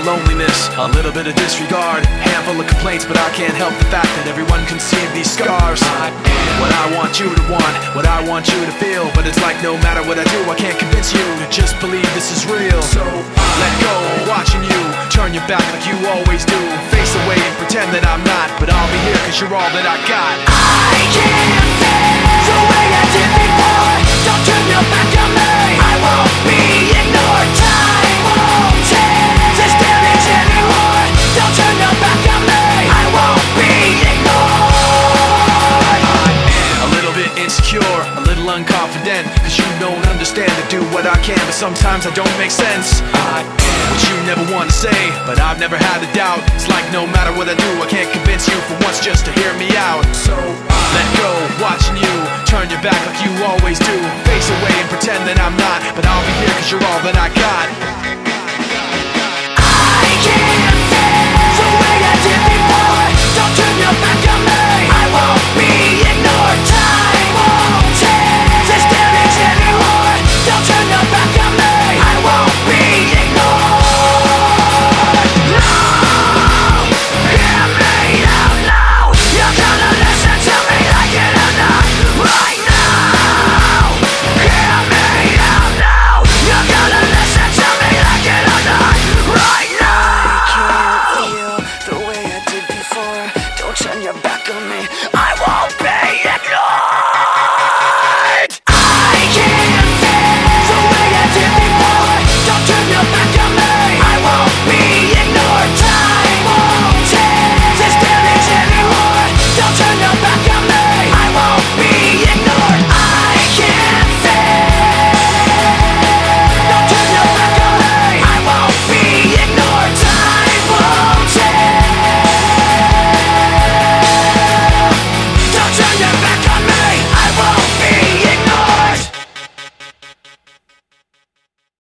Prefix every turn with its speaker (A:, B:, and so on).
A: loneliness, a little bit of disregard, handful of complaints, but I can't help the fact that everyone can see these scars. I am what I want you to want, what I want you to feel, but it's like no matter what I do, I can't convince you to just believe this is real. So let go, watching you turn your back like you always do, face away and pretend that I'm not, but I'll be here cause you're all that I got.
B: I can't feel the way I did before. Don't turn your back on me, I won't be ignored. Time won't change this damage anymore. Don't turn your back on me, I won't be ignored.
A: I am a little bit insecure, a little unconfident, cause you don't understand to do what I can, but sometimes I don't make sense. I am what you never want to say, but I've never had a doubt. It's like no matter what I do, I can't convince you for once just to hear me out. So let go, watching you turn your back like you always do, face away and pretend that I'm not, but I'll be here cause you're all that I got.